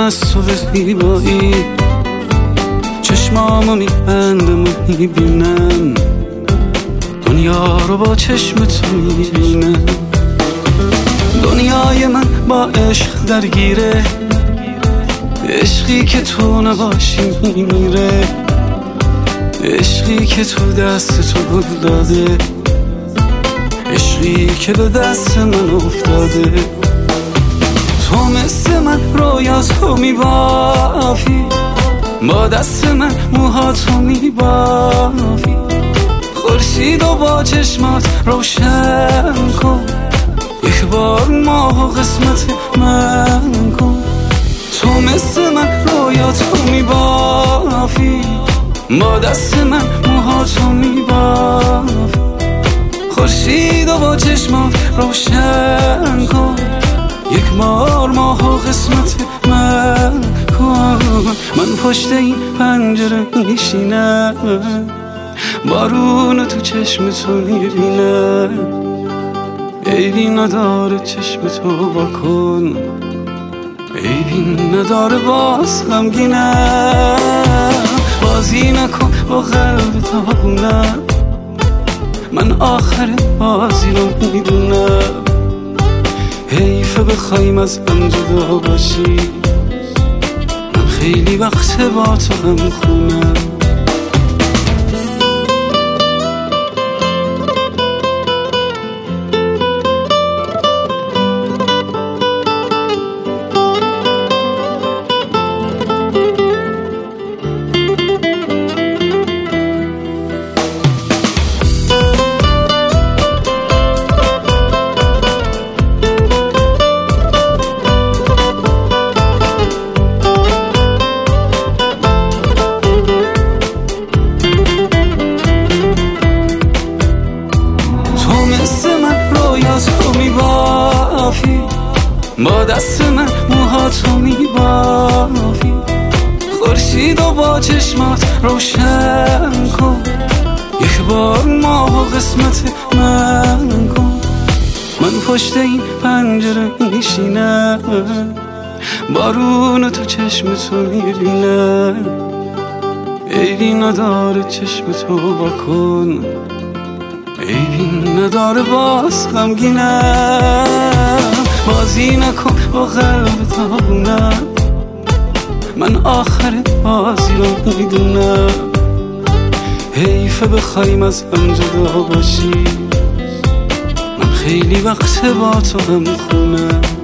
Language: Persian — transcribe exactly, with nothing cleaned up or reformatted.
از تو به زیبایی، چشمامو میبندم و میبینم دنیا رو با چشم تو میبینم. دنیای من با عشق درگیره، عشقی که تو نباشی میمیره، عشقی که تو دست تو گل داده، عشقی که به دست من افتاده. تو مثل من رویاتو میبافی، با دست من موهاتو میبافی، خورشید و با چشمات روشن کن، یک بار ماه و قسمت من کن. تو مثل من رویاتو میبافی، با دست من موهاتو میبافی، خورشید و با چشمات روشن کن، یک بار ماه و قسمت من کن. من پشت این پنجره میشینم، بارون تو چشم تو میبینم، عیبی نداره چشم تو واکن، عیبی نداره باز غمگینم. بازی نکن با قلب تاونم، من آخر بازی رو میدونم. حیفه بخوایم از هم جدا باشی، من خیلی وقت با تو هم خونم. تو میبافی، با دست من موهاتو میبافی، خورشید و با چشمات روشن کن، یک بار ماه و قسمت من کن. من پشت این پنجره میشینم، بارون تو چشم تو میبینم، عیبی نداره چشم تو واکن، عیبی نداره باز غمگینم. بازی نکن با قلب تاونم، من آخر بازی رو میدونم. حیفه بخوایم از هم جدا باشی، من خیلی وقت با تو هم خونم.